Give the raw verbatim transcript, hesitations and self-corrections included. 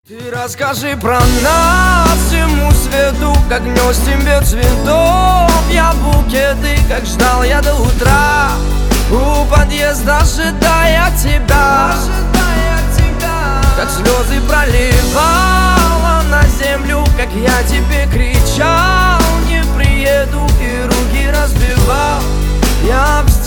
Ты расскажи про нас всему свету, как нес тебе цветов я букеты, как ждал я до утра у подъезда, ожидая тебя, ожидая тебя. Как слезы проливала на землю, как я тебе кричал: не приеду, и руки разбивал я об